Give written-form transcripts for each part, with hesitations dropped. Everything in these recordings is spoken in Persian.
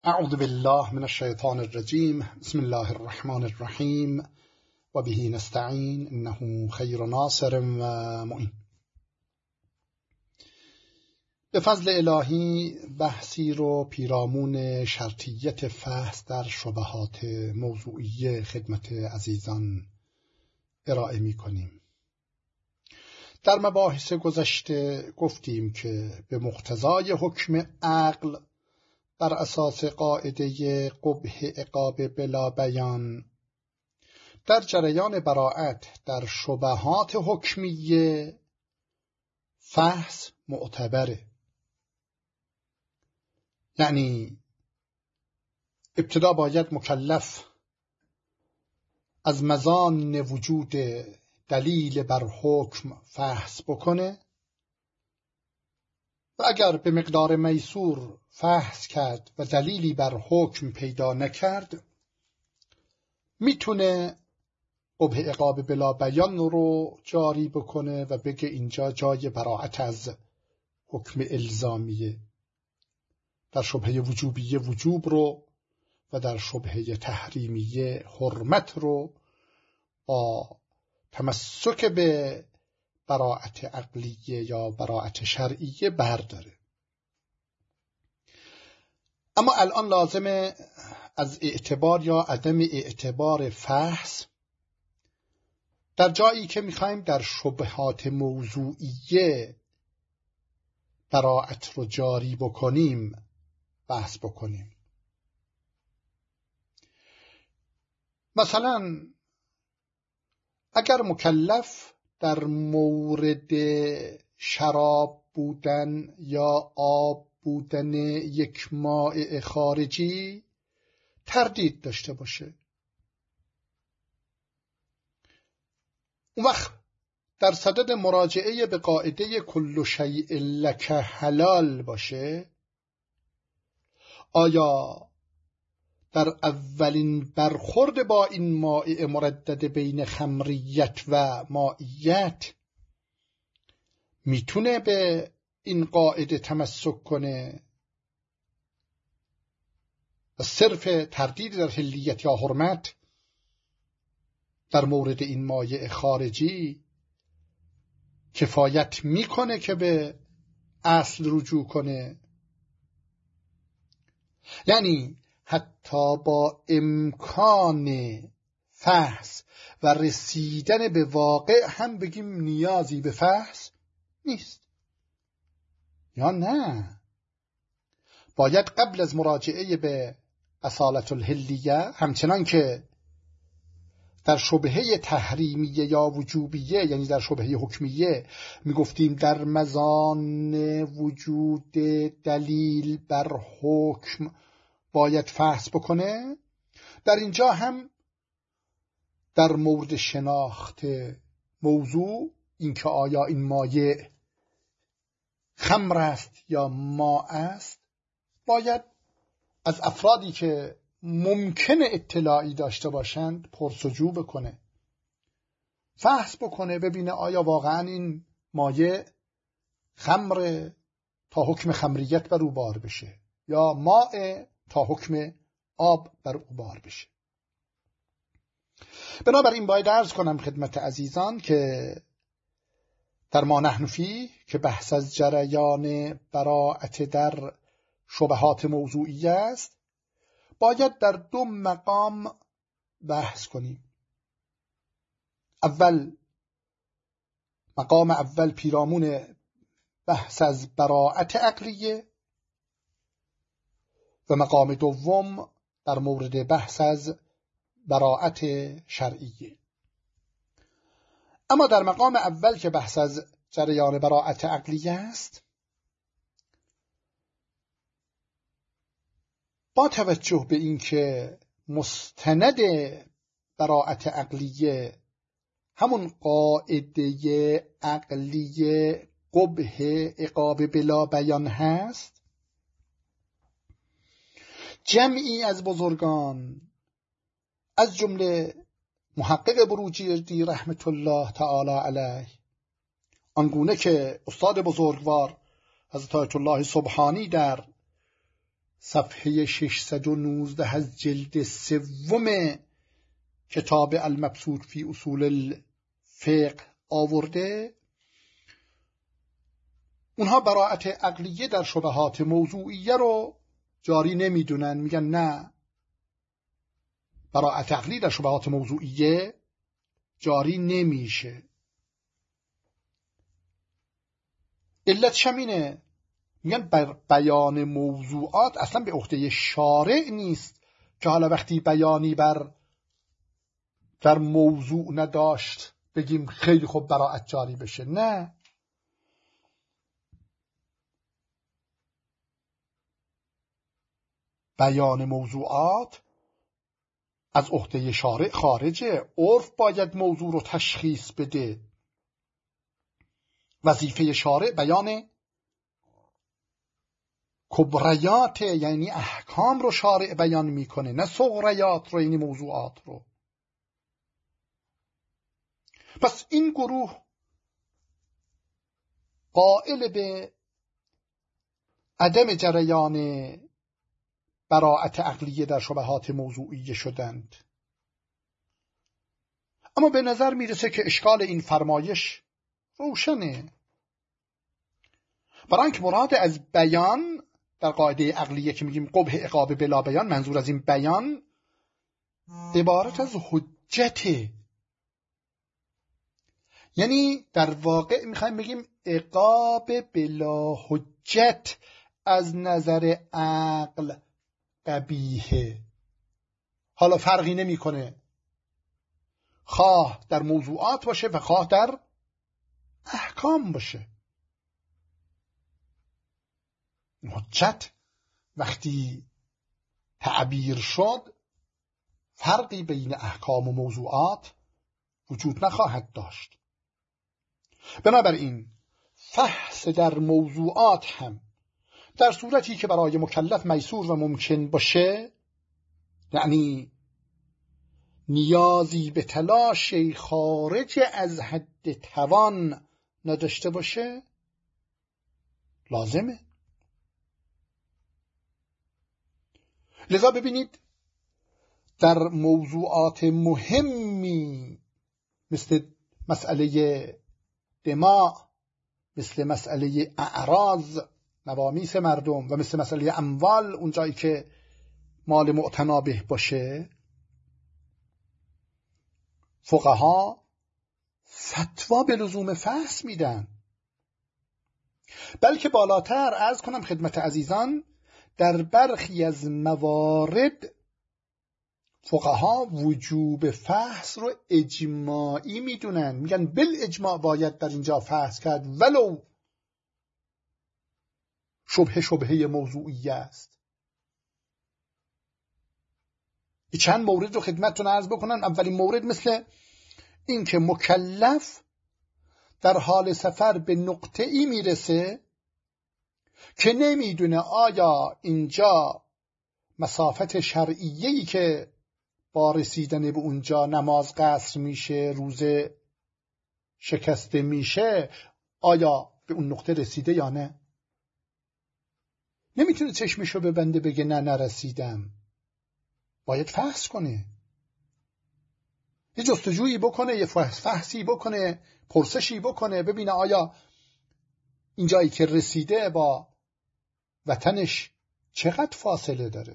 اعوذ بالله من الشیطان الرجیم. بسم الله الرحمن الرحیم و به نستعین انه خیر ناصر و معین. به فضل الهی بحثی رو پیرامون شرطیت فحص در شبهات موضوعیه خدمت عزیزان ارائه می کنیم. در مباحث گذشته گفتیم که به مقتضای حکم عقل بر اساس قاعده قبح عقاب بلا بیان در جریان براءت در شبهات حکمیه فحص معتبره. یعنی ابتدا باید مکلف از مظان وجود دلیل بر حکم فحص بکنه و اگر به مقدار میسور فحص کرد و دلیلی بر حکم پیدا نکرد میتونه قبح عقاب بلا بیان رو جاری بکنه و بگه اینجا جای براءت از حکم الزامیه. در شبهه وجوبیه وجوب رو و در شبهه تحریمیه حرمت رو با تمسک به براءت عقلیه یا براءت شرعیه برداره. اما الان لازمه از اعتبار یا عدم اعتبار فحص در جایی که میخوایم در شبهات موضوعیه براءت رو جاری بکنیم بحث بکنیم. مثلا اگر مکلف در مورد شراب بودن یا آب بودن یک مائع خارجی تردید داشته باشه، اون وقت در صدد مراجعه به قاعده کل شیء لک حلال باشه، آیا در اولین برخورد با این مائع مردد بین خمریت و مائیت میتونه به این قاعده تمسک کنه و صرف تردید در حلیت یا حرمت در مورد این مایع خارجی کفایت میکنه که به اصل رجوع کنه؟ یعنی حتی با امکان فحص و رسیدن به واقع هم بگیم نیازی به فحص نیست یا نه؟ باید قبل از مراجعه به اصالت الحلیه همچنان که در شبهه تحریمیه یا وجوبیه، یعنی در شبهه حکمیه میگفتیم در مظان وجود دلیل بر حکم باید فحص بکنه، در اینجا هم در مورد شناخت موضوع اینکه آیا این مایع خمر است یا ماء است باید از افرادی که ممکنه اطلاعی داشته باشند پرسجو بکنه، فحص بکنه، ببینه آیا واقعا این مایع خمر تا حکم خمریت بر او بار بشه یا ماء تا حکم آب بر او بار بشه. بنابراین باید عرض کنم خدمت عزیزان که در ما نحن فیه که بحث از جریان براءت در شبهات موضوعیه است، باید در دو مقام بحث کنیم. مقام اول پیرامون بحث از براءت عقلیه و مقام دوم در مورد بحث از براءت شرعیه. اما در مقام اول که بحث از جریان براءت عقلیه است، با توجه به اینکه مستند براءت عقلیه همون قاعده عقلیه قبح عقاب بلا بیان هست، جمعی از بزرگان از جمله محقق بروجردی رحمت الله تعالی علیه، آنگونه که استاد بزرگوار حضرت آیت الله سبحانی در صفحه 619 از جلد 3 کتاب المبسوط فی اصول الفقه آورده. اونها براءت عقلیه در شبهات موضوعیه رو جاری نمیدونن، میگن نه، براءت عقلی در شبهات موضوعیه جاری نمیشه. علتش اینه، میگن بر بیان موضوعات اصلا به عهده شارع نیست که حالا وقتی بیانی در موضوع نداشت بگیم خیلی خوب براءت جاری بشه. نه، بیان موضوعات از عهده شارع خارجه. عرف باید موضوع رو تشخیص بده. وظیفه شارع بیان کبریات، یعنی احکام رو شارع بیان میکنه، نه صغریات رو، یعنی موضوعات رو. پس این گروه قائل به عدم جریان براءت عقلیه در شبهات موضوعیه شدند. اما به نظر میرسه که اشکال این فرمایش روشنه، برای اینکه مراد از بیان در قاعده عقلیه که میگیم قبح عقاب بلا بیان، منظور از این بیان عبارت از حجته. یعنی در واقع میخوایم بگیم عقاب بلا حجت از نظر عقل قبیحه. حالا فرقی نمیکنه خواه در موضوعات باشه و خواه در احکام باشه. حجت وقتی تعبیر شد فرقی بین احکام و موضوعات وجود نخواهد داشت. بنابراین فحص در موضوعات هم در صورتی که برای مکلف میسور و ممکن باشه، یعنی نیازی به تلاشی خارج از حد توان نداشته باشه، لازمه. لذا ببینید در موضوعات مهمی مثل مسئله دماء، مثل مسئله اعراض نوامیس مردم و مثل مسئله اموال، اونجایی که مال معتنا به باشه، فقها فتوا به لزوم فحص میدن. بلکه بالاتر عرض کنم خدمت عزیزان، در برخی از موارد فقها وجوب فحص رو اجماعی میدونن، میگن بالاجماع باید در اینجا فحص کرد ولو شبهه موضوعیه است. چند مورد رو خدمتتون عرض بکنن. اولین مورد مثل این که مکلف در حال سفر به نقطه‌ای میرسه که نمیدونه آیا اینجا مسافت شرعیه‌ای که با رسیدن به اونجا نماز قصر میشه، روزه شکسته میشه، آیا به اون نقطه رسیده یا نه. نمیتونه چشمشو ببنده بگه نه نرسیدم. باید فحص کنه، یه جستجویی بکنه، یه فحصی بکنه، پرسشی بکنه، ببینه آیا این جایی که رسیده با وطنش چقدر فاصله داره.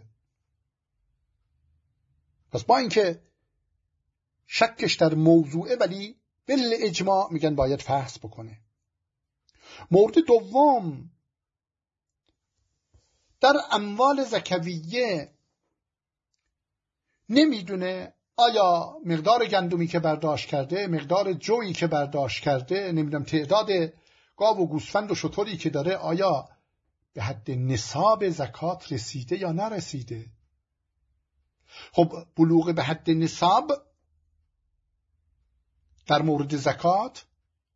پس با اینکه شکش در موضوعه ولی بالاجماع میگن باید فحص بکنه. مورد دوم، در اموال زکویه نمیدونه آیا مقدار گندمی که برداشت کرده، مقدار جویی که برداشت کرده، نمیدونم تعداد گاو و گوسفند و شتری که داره آیا به حد نصاب زکات رسیده یا نرسیده. خب بلوغ به حد نصاب در مورد زکات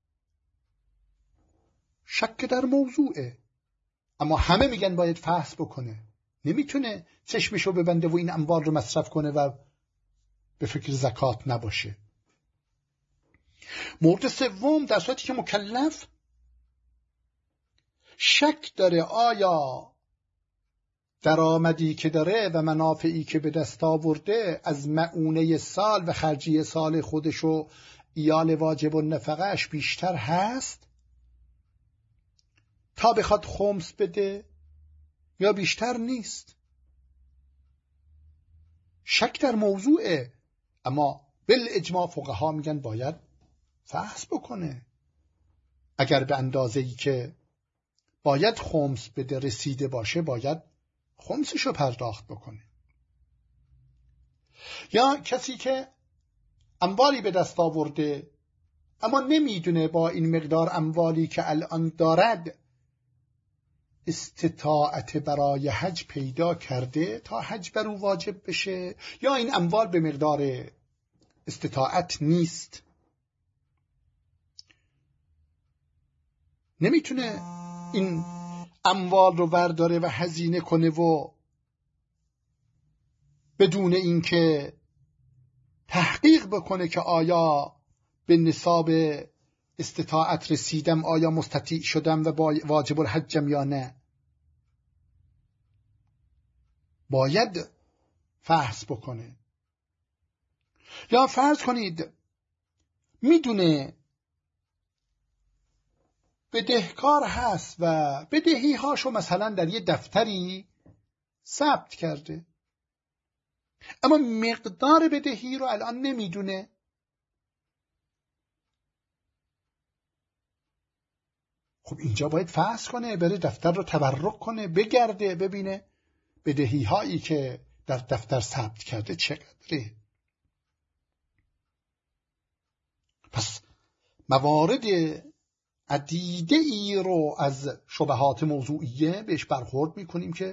شک در موضوعه، اما همه میگن باید فحص بکنه. نمیتونه چشمشو ببنده و این اموال رو مصرف کنه و به فکر زکات نباشه. مورد سوم، در صورتی که مکلف شک داره آیا درآمدی که داره و منافعی که به دست آورده از مؤونه سال و خرجی سال خودش و ایال واجب و نفقهش بیشتر هست تا بخواد خمس بده یا بیشتر نیست؟ شک در موضوعه، اما بالاجماع فقها میگن باید فحص بکنه. اگر به اندازه‌ای که باید خمس بده رسیده باشه باید خمسشو پرداخت بکنه. یا کسی که اموالی به دست آورده اما نمیدونه با این مقدار اموالی که الان دارد استطاعت برای حج پیدا کرده تا حج بر او واجب بشه، یا این اموال به مقدار استطاعت نیست، نمیتونه این اموال رو ورداره و هزینه کنه و بدون اینکه تحقیق بکنه که آیا به نصاب استطاعت رسیدم، آیا مستطیع شدم و واجب الحجم یا نه. باید فحص بکنه. یا فرض کنید میدونه بدهکار هست و بدهی هاشو مثلا در یه دفتری ثبت کرده، اما مقدار بدهی رو الان نمیدونه. خب اینجا باید فحص کنه، بره دفتر رو تبرک کنه، بگرده ببینه بدهی هایی که در دفتر ثبت کرده چقدره. پس موارد عدیده ای رو از شبهات موضوعیه بهش برخورد میکنیم که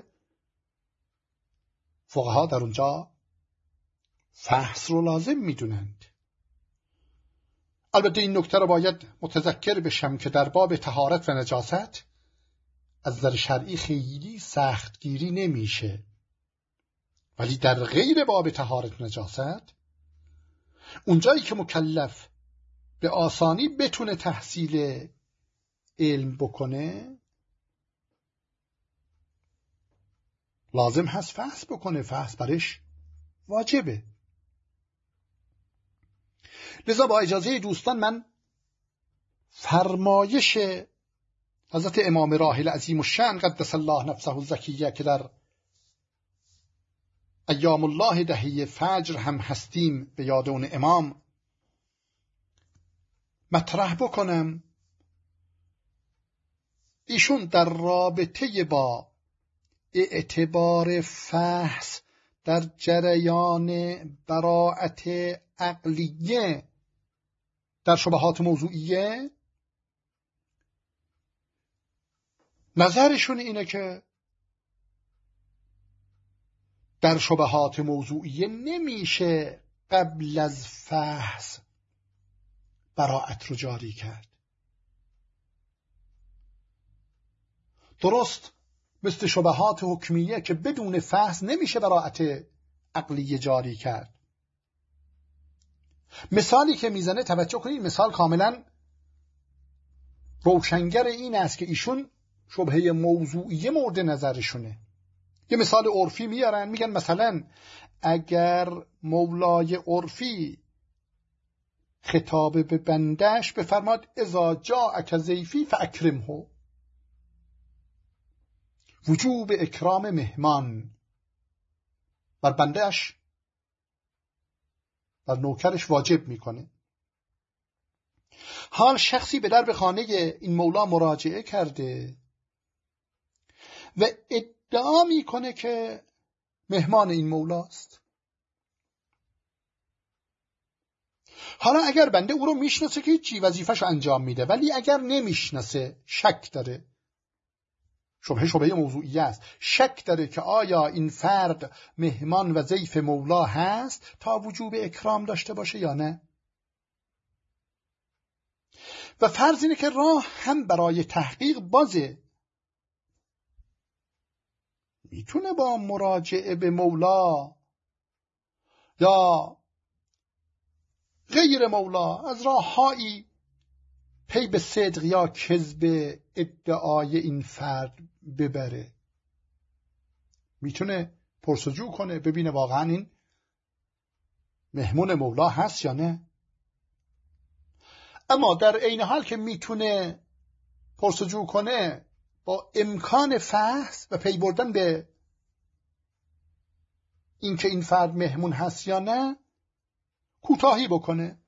فقها در اونجا فحص رو لازم میدونند. البته این نکته رو باید متذکر بشم که در باب طهارت و نجاست از نظر شرعی خیلی سختگیری نمیشه، ولی در غیر باب طهارت و نجاست اونجایی که مکلف به آسانی بتونه تحصیل علم بکنه لازم هست فحص بکنه، فحص برش واجبه. لذا با اجازه دوستان من فرمایش حضرت امام راحل عظیم الشأن قدس الله نفسه الزکیه که در ایام الله دهه فجر هم هستیم به یاد اون امام مطرح بکنم. ایشون در رابطه با اعتبار فحص در جریان براءت عقلیه در شبهات موضوعیه نظرشون اینه که در شبهات موضوعیه نمیشه قبل از فحص براءت رو جاری کرد. درست مثل شبهات حکمیه که بدون فحص نمیشه براءت عقلیه جاری کرد. مثالی که میزنه توجه کنید، مثال کاملا روشنگر این است که ایشون شبهه موضوعیه مورد نظرشونه. یه مثال عرفی میارن، میگن مثلا اگر مولای عرفی خطاب به بندش بفرماد اذا جاءک ضیفی فاکرمه، وجوب اکرام مهمان بر بندش بر نوکرش واجب میکنه. حال شخصی به در خانه این مولا مراجعه کرده و ادعا میکنه که مهمان این مولاست. حالا اگر بنده او رو میشناسه که چی وظیفه‌شو انجام میده، ولی اگر نمیشناسه شک داره، شبهه موضوعی است، شک داره که آیا این فرد مهمان و ضیف مولا هست تا وجوب اکرام داشته باشه یا نه. و فرض اینه که راه هم برای تحقیق بازه، میتونه با مراجعه به مولا یا غیر مولا از راههایی پی به صدق یا کذب ادعای این فرد ببره. میتونه پرسجو کنه ببینه واقعا این مهمون مولا هست یا نه. اما در عین حال که میتونه پرسجو کنه با امکان فحص و پی بردن به اینکه این فرد مهمون هست یا نه کوتاهی بکنه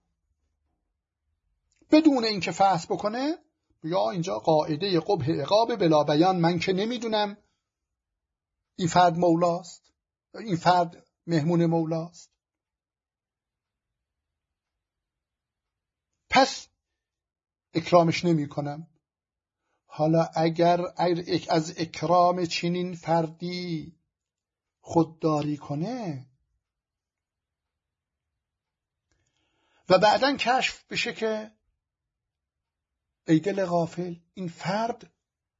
بدون اینکه فحص بکنه، یا اینجا قاعده قبح عقاب بلا بیان، من که نمیدونم این فرد مولاست، این فرد مهمون مولاست، پس اکرامش نمی کنم. حالا اگر از اکرام چنین فردی خودداری کنه و بعداً کشف بشه که ای دل غافل، این فرد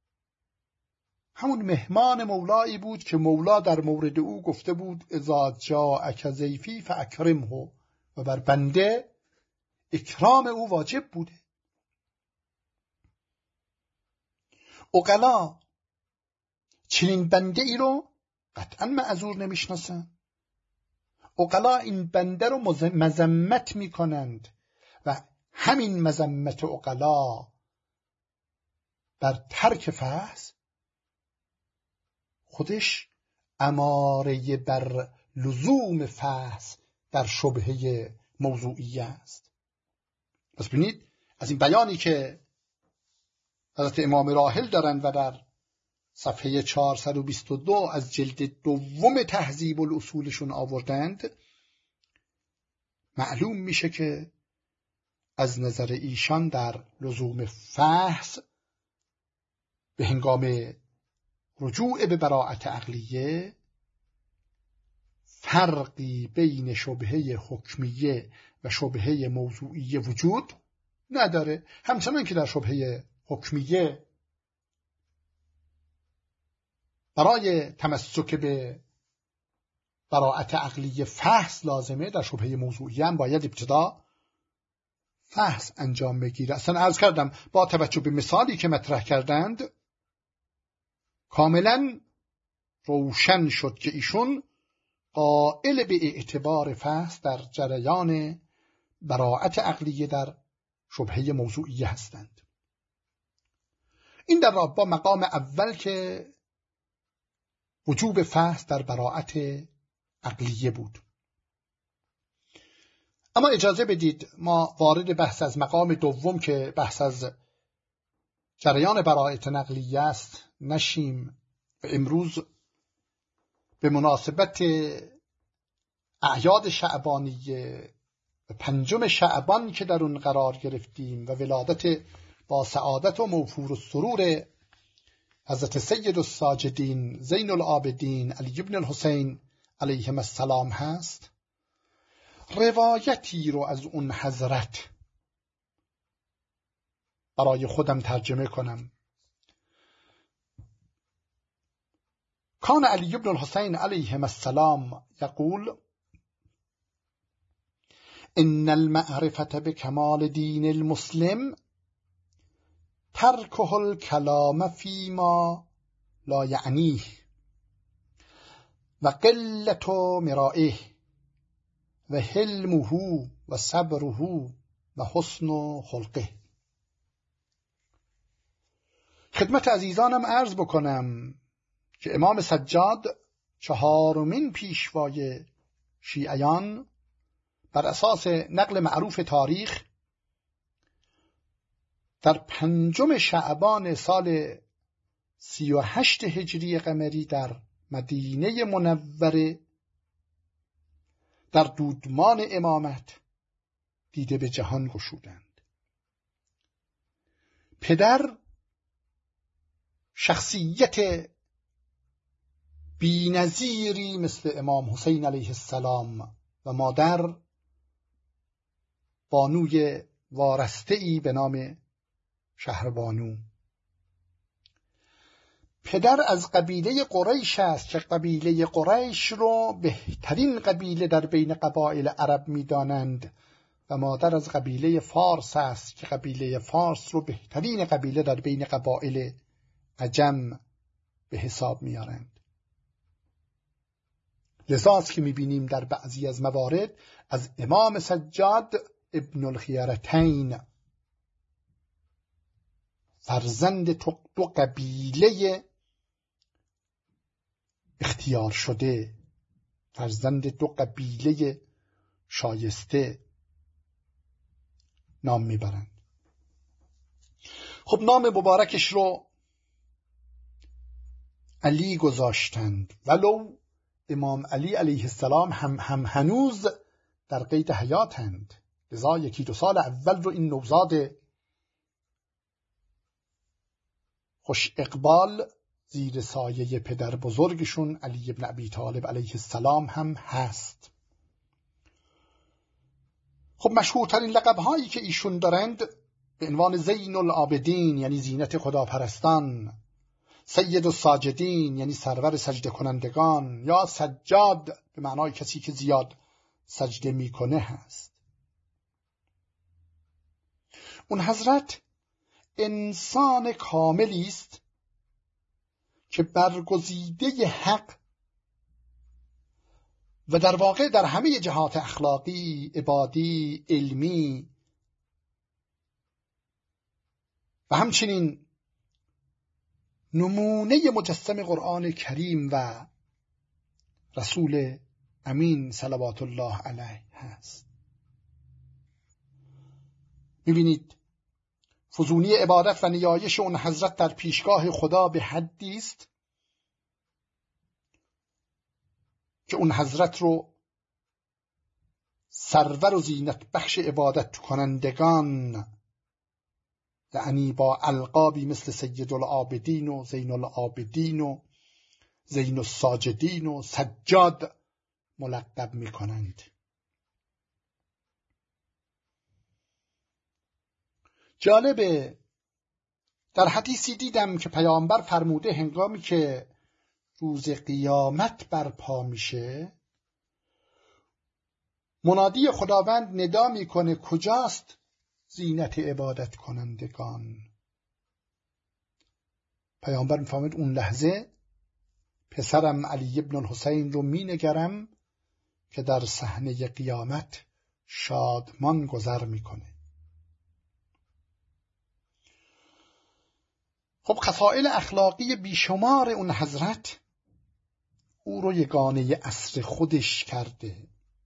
همون مهمان مولایی بود که مولا در مورد او گفته بود اذا جاءک ضیفی فاکرمه، و بر بنده اکرام او واجب بوده. عقلا چنین بنده ای رو قطعا معذور نمیشناسن. عقلا این بنده رو مذمت میکنند و همین مذمت عقلا بر ترک فحص خودش اماره بر لزوم فحص در شبهه موضوعی است. پس ببینید از این بیانی که حضرت امام راحل دارند و در صفحه 422 از جلد دوم تهذیب الاصولشون آوردند معلوم میشه که از نظر ایشان در لزوم فحص به هنگام رجوع به براءت عقلیه فرقی بین شبهه حکمیه و شبهه موضوعیه وجود نداره. همچنان که در شبهه حکمیه برای تمسک به براءت عقلیه فحص لازمه، در شبهه موضوعیه هم باید ابتدا فحص انجام بگیره. اصلا عرض کردم با توجه به مثالی که مطرح کردند کاملا روشن شد که ایشون قائل به اعتبار فحص در جریان براءت عقلیه در شبهه موضوعیه هستند. این در رابطه با مقام اول که وجوب فحص در براءت عقلیه بود. اما اجازه بدید ما وارد بحث از مقام دوم که بحث از جریان براءت نقلیه است نشیم و امروز به مناسبت اعیاد شعبانیه و 5 شعبان که در اون قرار گرفتیم و ولادت با سعادت و موفور السرور حضرت سید الساجدین زین العابدین علی بن الحسین علیهم السلام هست، روایتی رو از اون حضرت برای خودم ترجمه کنم. کان علی بن الحسین علیهم السلام یقول ان المعرفة بکمال دین المسلم ترکه الکلام فیما لا یعنیه و قلت مرائه و حلمه و صبره و حسن خلقه. خدمت عزیزانم عرض بکنم که امام سجاد 4مین پیشوای شیعیان بر اساس نقل معروف تاریخ در 5 شعبان سال 38 هجری قمری در مدینه منوره در دودمان امامت دیده به جهان گشودند. پدر شخصیت بی‌نظیری مثل امام حسین علیه السلام و مادر بانوی وارسته‌ای به نام شهربانو. پدر از قبیله قریش است که قبیله قریش رو بهترین قبیله در بین قبایل عرب می‌دانند و مادر از قبیله فارس است که قبیله فارس رو بهترین قبیله در بین قبایل عجم به حساب میارند. لذاست که میبینیم در بعضی از موارد از امام سجاد ابن الخیارتین، فرزند دو قبیله اختیار شده، فرزند دو قبیله شایسته، نام میبرند. خب نام مبارکش رو علی گذاشتند، ولو امام علی علیه السلام هم هنوز در قید حیاتند. لذا 1-2 سال اول رو این نوزاد خوش اقبال زیر سایه پدر بزرگشون علی ابن ابی طالب علیه السلام هم هست. خب مشهورترین لقب‌هایی که ایشون دارند به عنوان زین العابدین یعنی زینت خداپرستان، سید الساجدین یعنی سرور سجده کنندگان، یا سجاد به معنای کسی که زیاد سجده میکنه هست. اون حضرت انسان کاملی است که برگزیده حق و در واقع در همه جهات اخلاقی، عبادی، علمی و همچنین نمونه مجسم قرآن کریم و رسول امین صلوات الله علیه هست. می‌بینید فزونی عبادت و نیایش اون حضرت در پیشگاه خدا به حدی است که اون حضرت رو سرور و زینت بخش عبادت کنندگان، یعنی با القابی مثل سید العابدین و زین العابدین و زین الساجدین و سجاد ملقب می کنند. جالبه در حدیثی دیدم که پیامبر فرموده هنگامی که روز قیامت برپا میشه منادی خداوند ندا میکنه کجاست زینت عبادت کنندگان؟ پیامبر میفهمید اون لحظه پسرم علی ابن الحسین رو مینگرم که در صحنه قیامت شادمان گذر میکنه. خب خصائل اخلاقی بیشمار اون حضرت او رو یگانه عصر خودش کرده.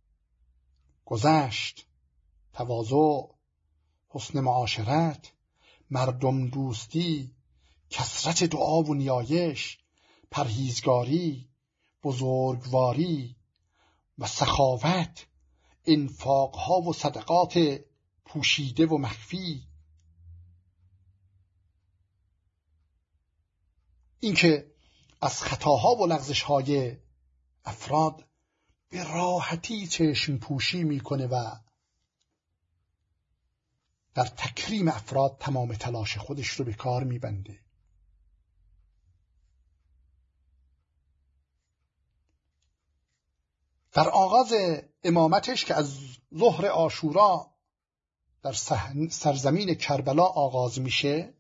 گذشت، تواضع، حسن معاشرت، مردم دوستی، کثرت دعا و نیایش، پرهیزگاری، بزرگواری و سخاوت، انفاقها و صدقات پوشیده و مخفی، اینکه از خطاها و لغزش‌های افراد به راحتی چشم پوشی میکنه و در تکریم افراد تمام تلاش خودش رو به کار میبنده. در آغاز امامتش که از ظهر عاشورا در سرزمین کربلا آغاز میشه،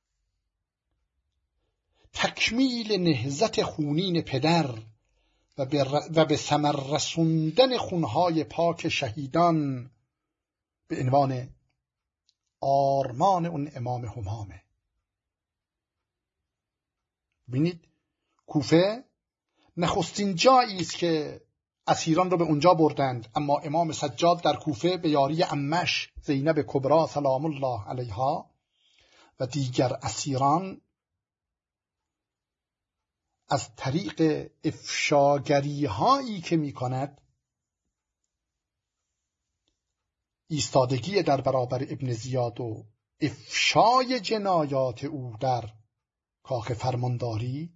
تکمیل نهضت خونین پدر و به ثمر رسوندن خونهای پاک شهیدان به عنوان آرمان اون امام همامه. ببینید کوفه نخستین جایی است که اسیران رو به اونجا بردند، اما امام سجاد در کوفه به یاری عمش زینب کبرا سلام الله علیها و دیگر اسیران از طریق افشاگری هایی که می کند ایستادگی در برابر ابن زیاد و افشای جنایات او در کاخ فرمانداری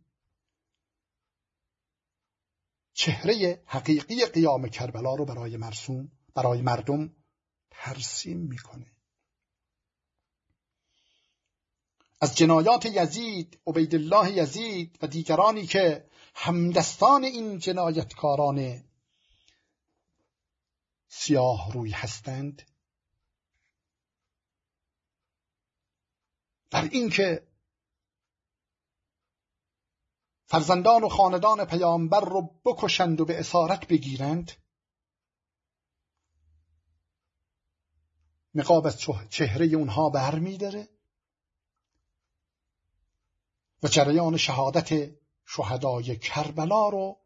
چهره حقیقی قیام کربلا رو برای مردم ترسیم میکنه. از جنایات یزید، عبیدالله یزید و دیگرانی که همدستان این جنایتکاران سیاه روی هستند، در این که فرزندان و خاندان پیامبر رو بکشند و به اسارت بگیرند، نقاب از چهره اونها بر می‌داره و جریان شهادت شهدای کربلا رو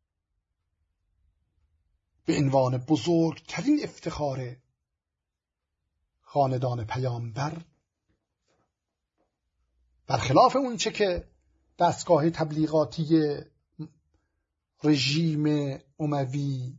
به عنوان بزرگترین افتخار خاندان پیامبر، برخلاف اون چه که دستگاه تبلیغاتی رژیم اموی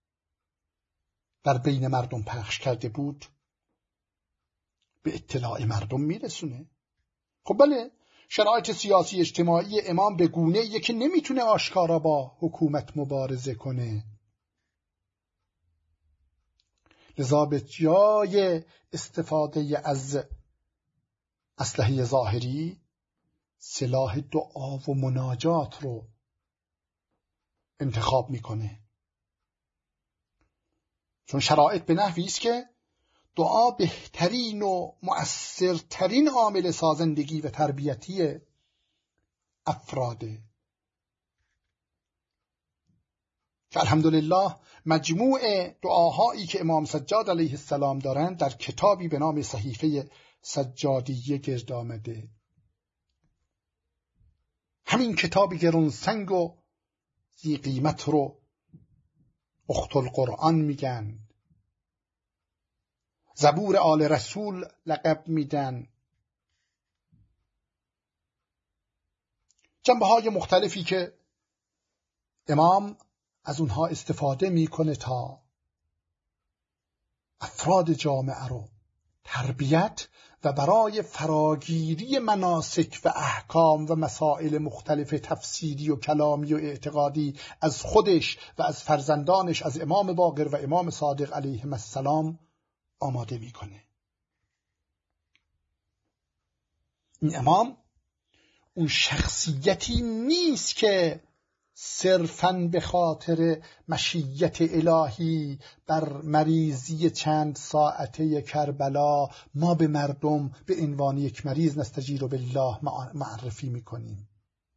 در بین مردم پخش کرده بود، به اطلاع مردم میرسونه. خب بله، شرایط سیاسی اجتماعی امام به گونه‌ایه که نمیتونه آشکارا با حکومت مبارزه کنه، لذا به جای استفاده از اسلحه ظاهری سلاح دعا و مناجات رو انتخاب میکنه، چون شرایط به نحوی است که دعا بهترین و مؤثرترین عامل سازندگی و تربیتی افراده که الحمدلله مجموع دعاهایی که امام سجاد علیه السلام دارند در کتابی به نام صحیفه سجادیه گرد آمده. همین کتابی گرانسنگ و ذی قیمت رو اخت القرآن میگن، زبور آل رسول لقب میدن. جنبه های مختلفی که امام از اونها استفاده میکنه تا افراد جامعه رو تربیت و برای فراگیری مناسک و احکام و مسائل مختلف تفسیری و کلامی و اعتقادی از خودش و از فرزندانش، از امام باقر و امام صادق علیهم السلام آماده میکنه. این امام اون شخصیتی نیست که صرفاً به خاطر مشیت الهی بر مریضی چند ساعته کربلا ما به مردم به عنوان یک مریض نستجیر بالله معرفی میکنیم.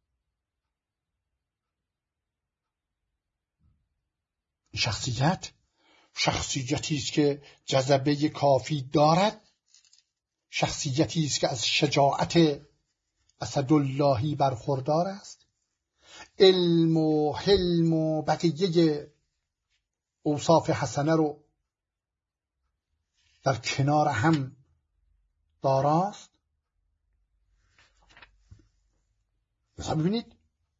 شخصیتی است که جذبه کافی دارد، شخصیتی است که از شجاعت اسداللهی برخوردار است، علم و حلم و بقیه اوصاف حسنه رو در کنار هم داراست. مثلا ببینید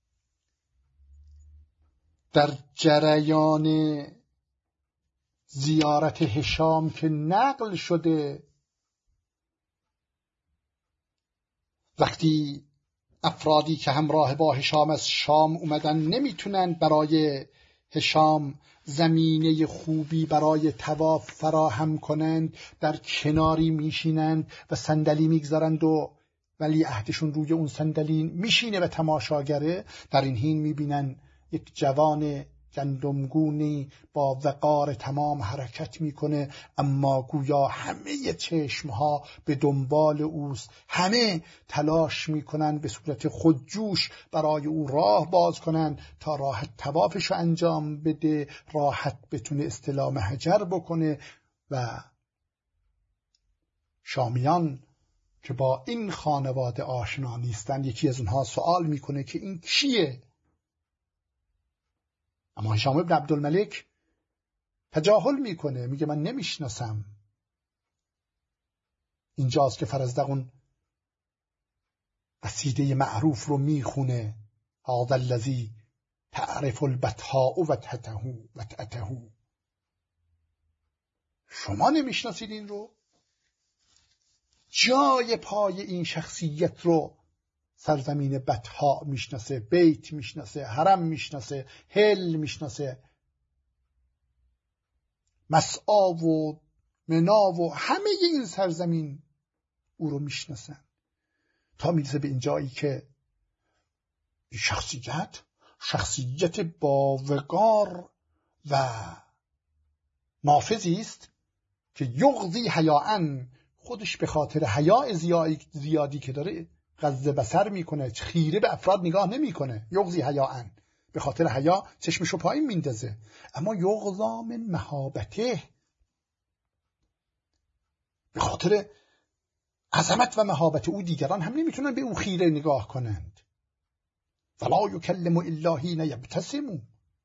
در جریان زیارت هشام که نقل شده، وقتی افرادی که همراه با هشام از شام اومدن نمیتونن برای هشام زمینه خوبی برای طواف فراهم کنند، در کناری میشینند و صندلی میگذارند و ولی عهدشون روی اون صندلی میشینه و تماشاگره. در این حین میبینن یک جوان گندمگونی با وقار تمام حرکت میکنه، اما گویا همه چشمها به دنبال اوست، همه تلاش میکنن به صورت خودجوش برای او راه باز کنن تا راحت طوافشو انجام بده، راحت بتونه استلام حجر بکنه. و شامیان که با این خانواده آشنا نیستن، یکی از اونها سوال میکنه که این کیه؟ اما هشام ابن عبدالملک تجاهل میکنه، میگه من نمیشناسم. اینجاست که فرزدق اون قصیده معروف رو میخونه، هذا الذی تعرف البطحاء وتأته. شما نمیشناسید این رو؟ جای پای این شخصیت رو سرزمین بطحاء میشناسه، بیت میشناسه، حرم میشناسه، هل میشناسه، مسعا و منا و همه این سرزمین او رو میشناسن، تا میرسه به این جایی که این شخصیت با وقار و نافذی است که یغضی حیاءً، خودش به خاطر حیاء زیادی که داره غض بصر میکنه، خیره به افراد نگاه نمیکنه. یغضی حیاءن، به خاطر حیا چشمشو پایین میندازه. اما یغضا من مهابته، به خاطر عظمت و مهابت او دیگران هم نمیتونن به او خیره نگاه کنند. فلا یکلم الا حین یبتسم،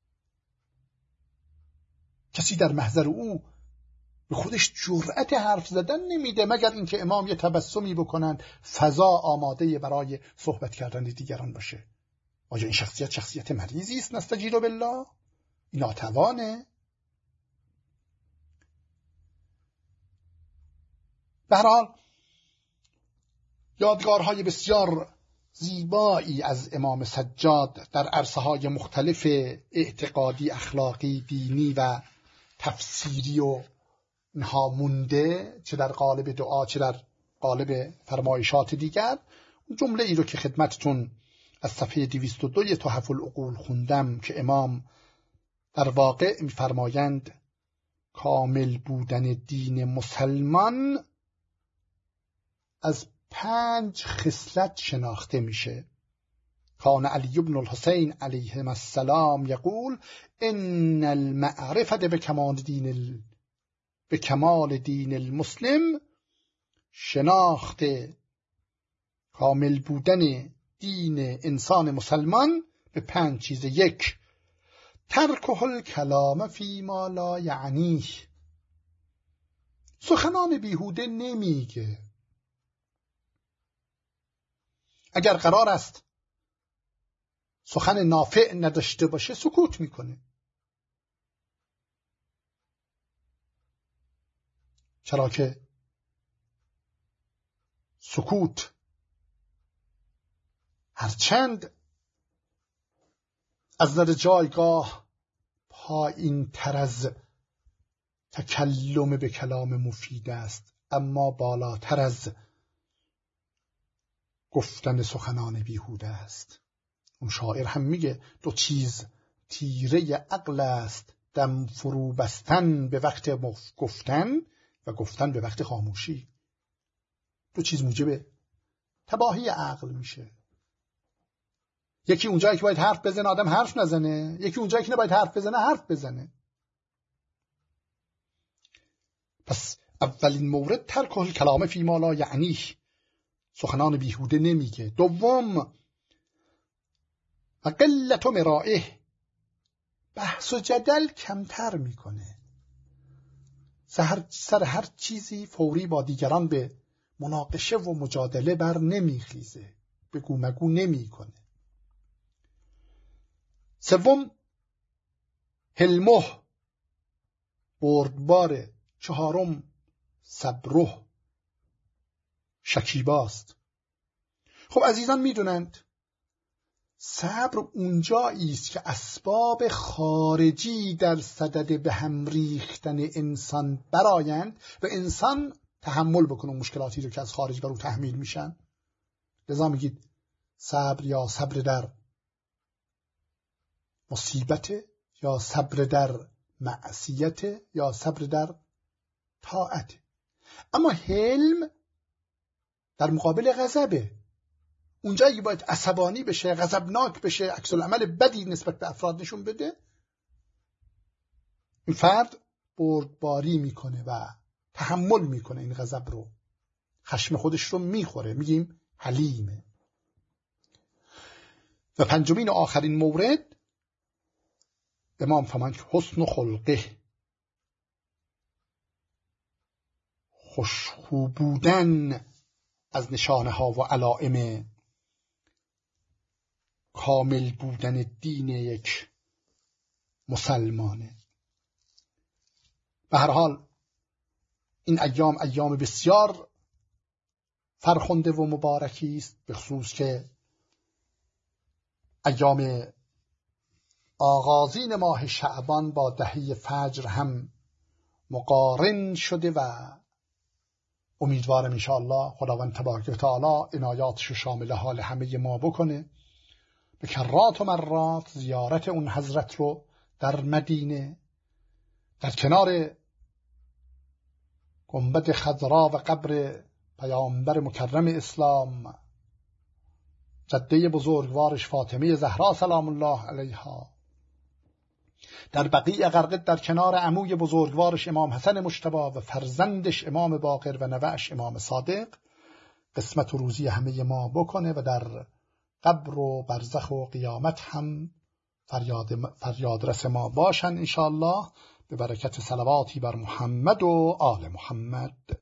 کسی در محضر او به خودش جرأت حرف زدن نمیده مگر اینکه امام یه تبسمی بکنن، فضا آماده برای صحبت کردن دیگران باشه. آیا این شخصیت مریضی است؟ نستجیر بالله، ناتوانه. به هر حال یادگارهای بسیار زیبایی از امام سجاد در عرصه‌های مختلف اعتقادی، اخلاقی، دینی و تفسیری و اینها مونده، چه در قالب دعا چه در قالب فرمایشات دیگر. جمله ای رو که خدمتتون از صفحه 202 تحف العقول خوندم که امام در واقع می‌فرمایند کامل بودن دین مسلمان از 5 خصلت شناخته میشه. کان علی بن الحسین علیه السلام یقول ان المعرفة به کمال دین المسلم، شناخت کامل بودن دین انسان مسلمان به 5 چیز. 1 ترک الکلام فی ما لا یعنیه، سخنان بیهوده نمیگه. اگر قرار است سخن نافع نداشته باشه سکوت میکنه. چرا که سکوت هرچند از نظر جایگاه پایین تر از تکلم به کلام مفید است، اما بالاتر از گفتن سخنان بیهوده است. اون شاعر هم میگه 2 چیز تیره عقل است، دم فرو بستن به وقت گفتن و گفتن به وقت خاموشی. 2 چیز موجب تباهی عقل میشه. یکی اونجایی که باید حرف بزنه آدم حرف نزنه، یکی اونجایی که نباید حرف بزنه حرف بزنه. پس اولین مورد ترک الکلام فی ما لا یعنیه، سخنان بیهوده نمیگه. 2 و قلت مرائه، بحث و جدل کمتر میکنه. سر هر چیزی فوری با دیگران به مناقشه و مجادله بر نمیخیزه، بگو مگو نمیکنه. 3 حلمه، بردبار. 4 صبره، شکیباست. خب عزیزان میدونند صبر اونجایی است که اسباب خارجی در صدد به هم ریختن انسان برآیند و انسان تحمل بکنه مشکلاتی رو که از خارج بر او تحمیل میشن. لذا میگید صبر یا صبر در مصیبت، یا صبر در معصیت، یا صبر در طاعت. اما حلم در مقابل غضبه. اونجایی باید عصبانی بشه، غضبناک بشه، عکس العمل بدی نسبت به افراد نشون بده، این فرد بردباری میکنه و تحمل میکنه این غضب رو، خشم خودش رو میخوره، میگیم حلیمه. و 5 و آخرین مورد امام فرمایند حسن خلقه، خوشخو بودن از نشانه ها و علائم کامل بودن دین یک مسلمانه. به هر حال این ایام بسیار فرخنده و مبارکی است، به خصوص که ایام آغازین ماه شعبان با دهه فجر هم مقارن شده و امیدوارم انشاءالله خداوند تبارک و تعالی عنایاتش شامل حال همه ما بکنه. به کرات و مرات زیارت اون حضرت رو در مدینه در کنار گنبد خضرا و قبر پیامبر مکرم اسلام جده بزرگوارش فاطمه زهرا سلام الله علیها، در بقیع غرقد در کنار عموی بزرگوارش امام حسن مجتبی و فرزندش امام باقر و نوه‌اش امام صادق قسمت و روزی همه ما بکنه و در قبر و برزخ و قیامت هم فریادرس ما باشن انشاءالله، به برکت صلواتی بر محمد و آل محمد.